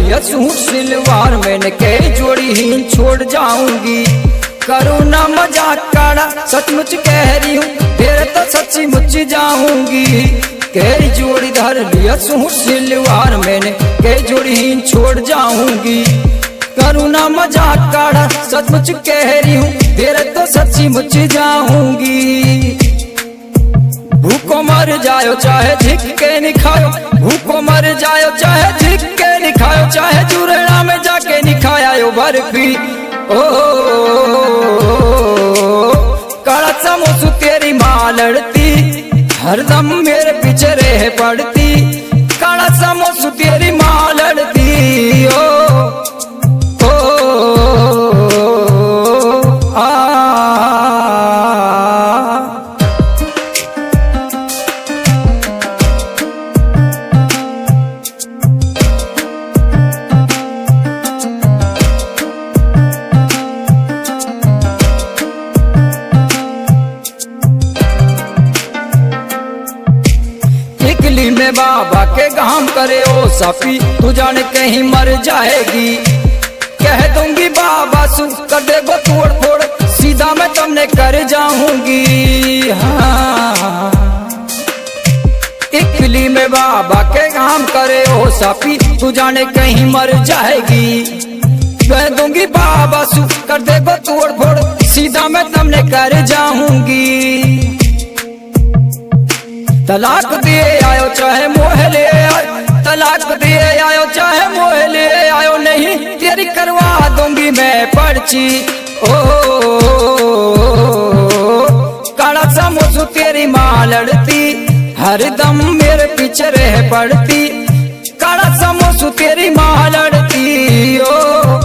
लिया सूट सिलवार मैंने के जोड़ी ही छोड़ जाऊंगी। करूँ ना मजाक काड़ा सचमुच कह रही हूँ फिर तो सच्ची मुच जाऊंगी। के जोड़ी धर लिया सूट सिलवार मैंने के जोड़ी ही छोड़ जाऊंगी। करूँ ना मजाक काड़ा सचमुच कह रही हूँ फिर तो सच्ची मुच जाऊंगी। भूखो मर जायो चाहे झिक के निखायो, भूखो मर जायो चाहे झिक के निखायो, चाहे जुरेड़ा में जाके निखायो बर्फी। ओ काला समोसू तेरी माँ लड़ती हरदम मेरे पीछे रह पड़ती। काला समोसू तेरी माँ लड़ती ओ में बाबा के काम करे ओ सफी तू जाने कहीं मर जाएगी। कह दूंगी बाबा सु कर देगो तोड़ फोड़ सीधा मैं तुमने कर जाऊंगी। हाँ इकली में बाबा के काम करे ओ सफी तू जाने कहीं मर जाएगी। कह दूंगी बाबा सु कर देगो तोड़ फोड़ सीधा मैं तुमने कर जाऊंगी। तलाक दिए आयो चाहे मोह ले आयो, तलाक दिए आयो चाहे मोह ले आयो, नहीं तेरी करवा दूंगी मैं पर्ची। ओ काला समोसू तेरी माँ लड़ती हरदम मेरे पीछे रह पड़ती। काला समोसू तेरी माँ लड़ती ओ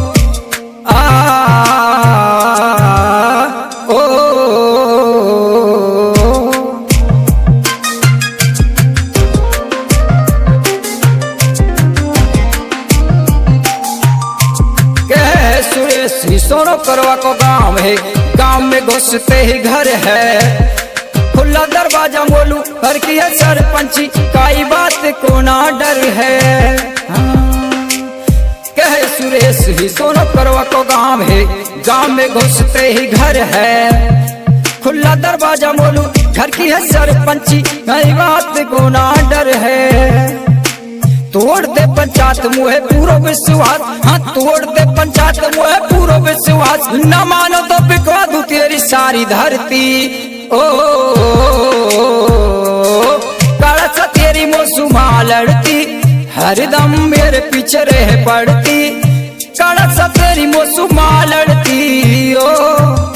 सोनो करवा को गांव है, गांव में घुसते ही घर है। खुला दरवाजा मोलू घर की है सरपंची काई बात को ना डर है। कहे सुरेश ही सोनो करवा को गांव है, गांव में घुसते ही घर है। खुला दरवाजा मोलू घर की है सरपंची काई बात को ना डर है। तोड़ दे पंचायत मुहे पूरा विश्वास, हाँ तोड़ दे पंचायत मुहे पूरा विश्वास। न मानो तो बिकवा दूं तेरी सारी धरती। ओ काला सा तेरी मोसू माँ लड़ती हरदम मेरे पीछे रह पड़ती। काला सा तेरी मोसू माँ लड़ती ओ